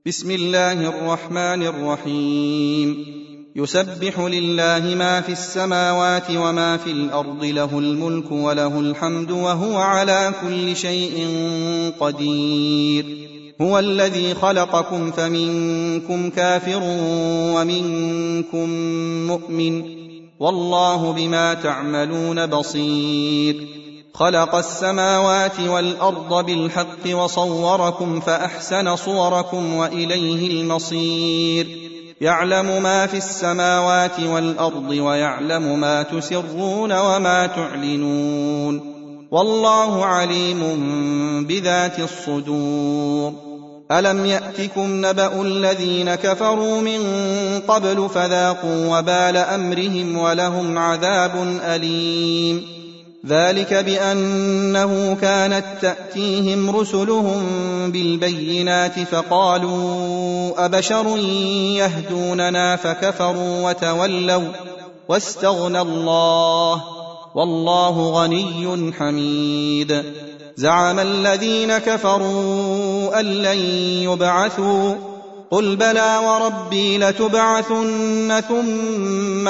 بسم الله الرحمن الرحيم. يسبح لله ما في السماوات وما في الأرض، له الملك وله الحمد وهو على كل شيء قدير. هو الذي خلقكم فمنكم كافر ومنكم مؤمن، والله بما تعملون بصير. خلق السماوات والأرض بالحق وصوركم فأحسن صوركم وإليه المصير. يعلم ما في السماوات والأرض ويعلم ما تسرون وما تعلنون، والله عليم بذات الصدور. ألم يأتكم نبأ الذين كفروا من قبل فذاقوا وبال أمرهم ولهم عذاب أليم. ذلك بأنه كانت تأتيهم رسلهم بالبينات فقالوا أبشر يهدوننا فكفروا وتولوا واستغنى الله، والله غني حميد. زعم الذين كفروا أن لن يبعثوا، قل بلى وربي لتبعثن ثم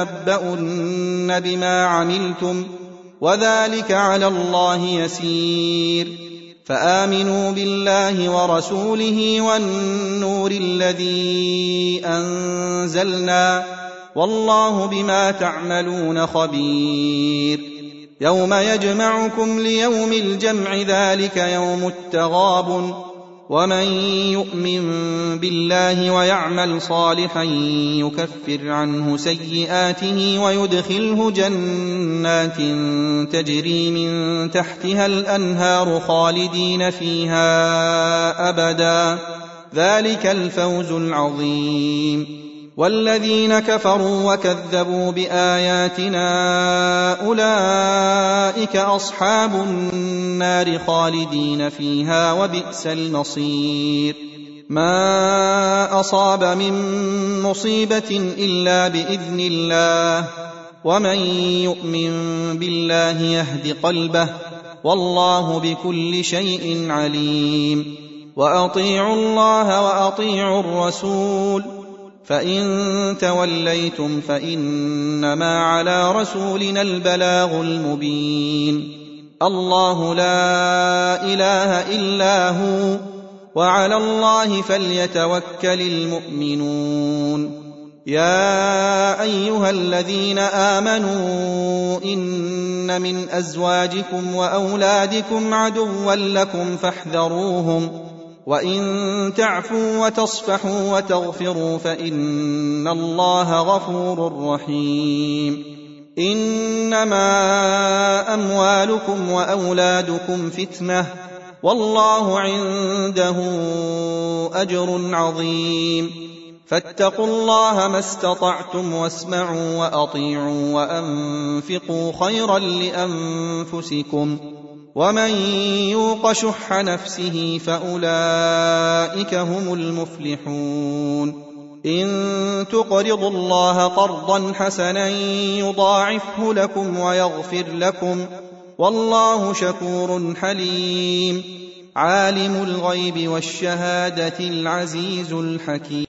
لتنبؤن بما عملتم، وذلك على الله يسير. فآمنوا بالله ورسوله والنور الذي أنزلنا، والله بما تعملون خبير. يوم يجمعكم ليوم الجمع، ذلك يوم التغابن. ومن يؤمن بالله ويعمل صالحا يكفر عنه سيئاته ويدخله جنات تجري من تحتها الأنهار خالدين فيها أبدا، ذلك الفوز العظيم. والذين كفروا وكذبوا بآياتنا أولئك أصحاب النار خالدين فيها وبئس المصير. ما أصاب من مصيبة إلا بإذن الله، ومن يؤمن بالله يهد قلبه، والله بكل شيء عليم. وأطيعوا الله وأطيعوا الرسول، فإن توليتم فإنما على رسولنا البلاغ المبين. الله لا إله إلا هو، وعلى الله فليتوكل المؤمنون. يا أيها الذين آمنوا إن من أزواجكم وأولادكم عدوا لكم فاحذروهم، وإن تعفوا وتصفحوا وتغفروا فإن الله غفور رحيم. إنما أموالكم وأولادكم فتنة، والله عنده أجر عظيم. فاتقوا الله ما استطعتم واسمعوا وأطيعوا وأنفقوا خيرا لأنفسكم، ومن يوق شح نفسه فأولئك هم المفلحون. إن تقرضوا الله قرضا حسنا يضاعفه لكم ويغفر لكم، والله شكور حليم. عالم الغيب والشهادة العزيز الحكيم.